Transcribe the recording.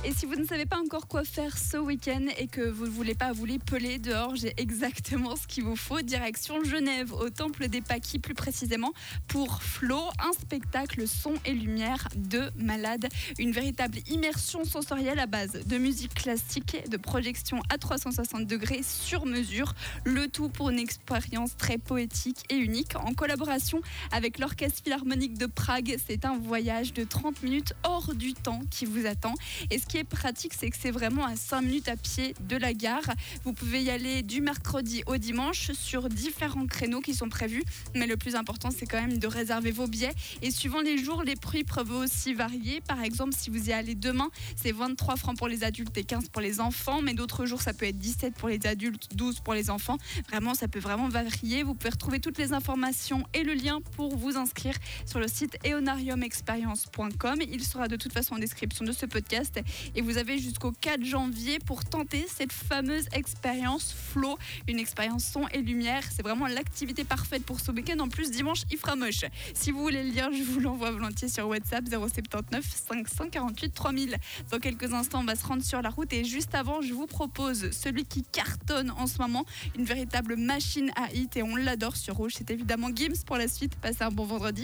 Et si vous ne savez pas encore quoi faire ce week-end et que vous ne voulez pas vous les peler dehors, j'ai exactement ce qu'il vous faut. Direction Genève, au Temple des Paquis plus précisément, pour Flo, un spectacle son et lumière de malade. Une véritable immersion sensorielle à base de musique classique, de projection à 360 degrés sur mesure. Le tout pour une expérience très poétique et unique. En collaboration avec l'Orchestre Philharmonique de Prague, c'est un voyage de 30 minutes hors du temps qui vous attend. Et ce qui est pratique, c'est que c'est vraiment à 5 minutes à pied de la gare. Vous pouvez y aller du mercredi au dimanche sur différents créneaux qui sont prévus. Mais le plus important, c'est quand même de réserver vos billets. Et suivant les jours, les prix peuvent aussi varier. Par exemple, si vous y allez demain, c'est 23 francs pour les adultes et 15 pour les enfants. Mais d'autres jours, ça peut être 17 pour les adultes, 12 pour les enfants. Vraiment, ça peut vraiment varier. Vous pouvez retrouver toutes les informations et le lien pour vous inscrire sur le site eonariumexperience.com. Il sera de toute façon en description de ce podcast. Et vous avez jusqu'au 4 janvier pour tenter cette fameuse expérience Flo, une expérience son et lumière. C'est vraiment l'activité parfaite pour ce week-end. En plus, dimanche, il fera moche. Si vous voulez le lire, je vous l'envoie volontiers sur WhatsApp 079 548 3000. Dans quelques instants, on va se rendre sur la route et juste avant, je vous propose celui qui cartonne en ce moment, une véritable machine à hit et on l'adore sur Rouge. C'est évidemment Gims pour la suite. Passez un bon vendredi.